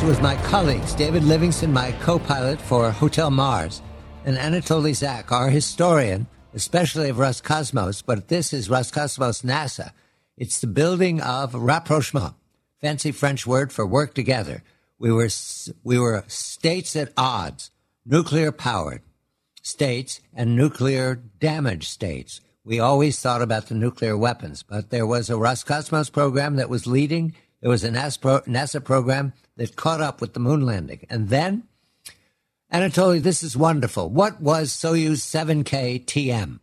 conversation with my colleagues, David Livingston, my co-pilot for Hotel Mars, and Anatoly Zak, our historian, especially of Roscosmos, but this is Roscosmos NASA. It's the building of rapprochement, fancy French word for work together. We were states at odds, nuclear-powered states and nuclear-damaged states. We always thought about the nuclear weapons, but there was a Roscosmos program that was leading. There was a NASA program that caught up with the moon landing. And then, Anatoly, this is wonderful. What was Soyuz 7K TM?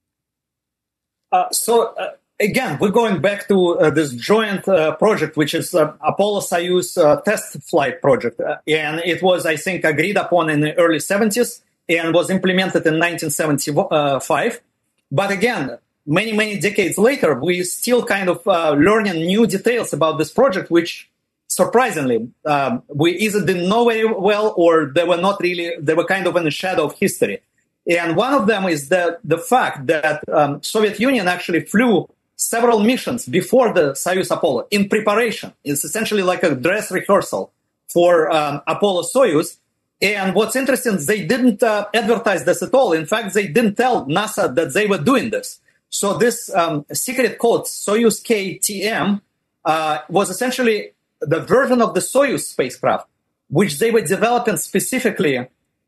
Again, we're going back to this joint project, which is Apollo-Soyuz test flight project. And it was, I think, agreed upon in the early 70s and was implemented in 1975. But again, many, many decades later, we still kind of learning new details about this project, which surprisingly, we either didn't know very well or they were kind of in the shadow of history. And one of them is the fact that Soviet Union actually flew several missions before the Soyuz Apollo in preparation. It's essentially like a dress rehearsal for Apollo-Soyuz. And what's interesting is they didn't advertise this at all. In fact, they didn't tell NASA that they were doing this. So this secret code, Soyuz KTM, was essentially the version of the Soyuz spacecraft, which they were developing specifically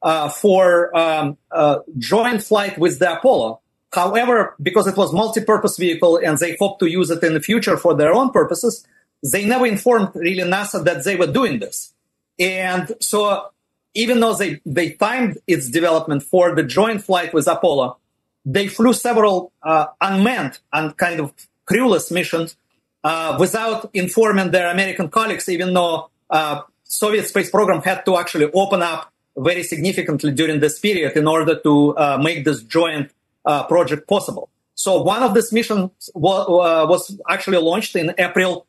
for joint flight with the Apollo. However, because it was multi-purpose vehicle and they hoped to use it in the future for their own purposes, they never informed really NASA that they were doing this. And so even though they timed its development for the joint flight with Apollo, they flew several unmanned and kind of crewless missions without informing their American colleagues, even though Soviet space program had to actually open up very significantly during this period in order to make this joint project possible. So one of these missions was actually launched in April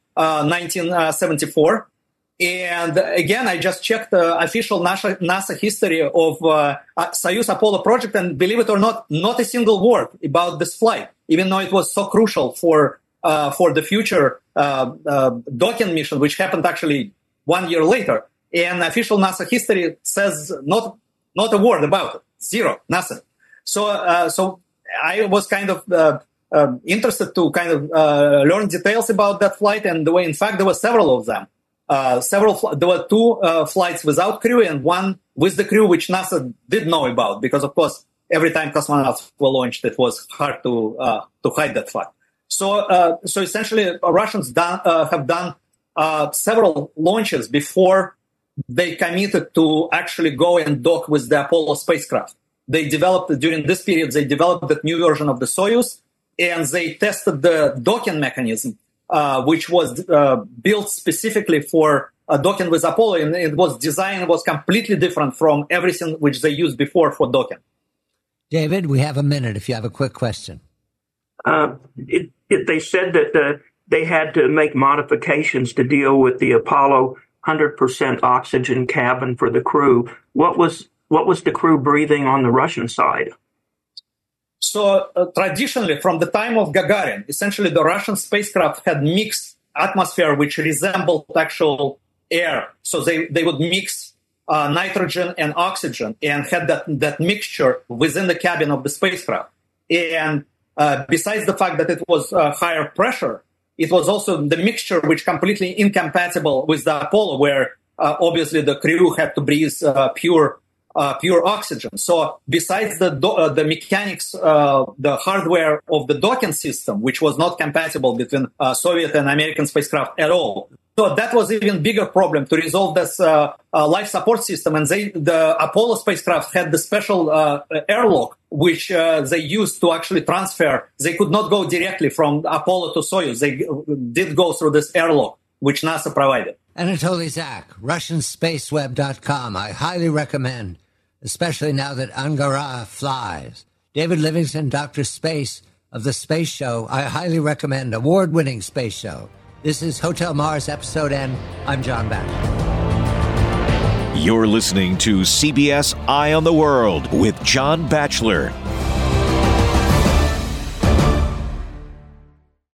1974. And again, I just checked the official NASA history of Soyuz Apollo project, and believe it or not a single word about this flight, even though it was so crucial for the future docking mission, which happened actually 1 year later. And official NASA history says not a word about it, zero, nothing. So I was kind of interested to kind of learn details about that flight, and the way, in fact, there were several of them. There were two flights without crew and one with the crew, which NASA did know about, because of course, every time cosmonauts were launched, it was hard to hide that fact. So essentially, Russians have done several launches before they committed to actually go and dock with the Apollo spacecraft. During this period, they developed that new version of the Soyuz, and they tested the docking mechanism, which was built specifically for docking with Apollo, and it was completely different from everything which they used before for docking. David, we have a minute if you have a quick question. They said that they had to make modifications to deal with the Apollo 100% oxygen cabin for the crew. What was the crew breathing on the Russian side? So traditionally, from the time of Gagarin, essentially the Russian spacecraft had mixed atmosphere which resembled actual air. So they would mix nitrogen and oxygen and had that mixture within the cabin of the spacecraft. And besides the fact that it was higher pressure, it was also the mixture which completely incompatible with the Apollo, where obviously the crew had to breathe pure oxygen. So besides the mechanics, the hardware of the docking system, which was not compatible between Soviet and American spacecraft at all. So that was even bigger problem to resolve this life support system. And the Apollo spacecraft had the special airlock, which they used to actually transfer. They could not go directly from Apollo to Soyuz. They did go through this airlock, which NASA provided. Anatoly Zak, RussianSpaceWeb.com. I highly recommend, especially now that Angara flies. David Livingston, Dr. Space of the Space Show. I highly recommend award-winning Space Show. This is Hotel Mars Episode N. I'm John Batchelor. You're listening to CBS Eye on the World with John Batchelor.